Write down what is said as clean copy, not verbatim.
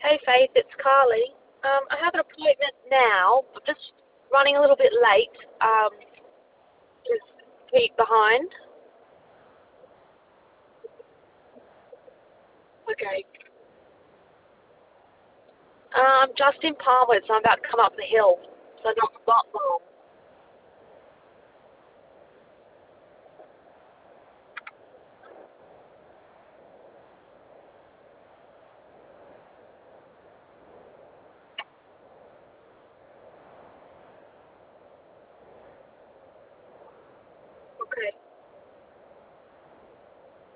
Hey Faith, it's Carly. I have an appointment now. I'm just running a little bit late. Just a week behind. Okay. Just in Palmwood, so I'm about to come up the hill. So not long.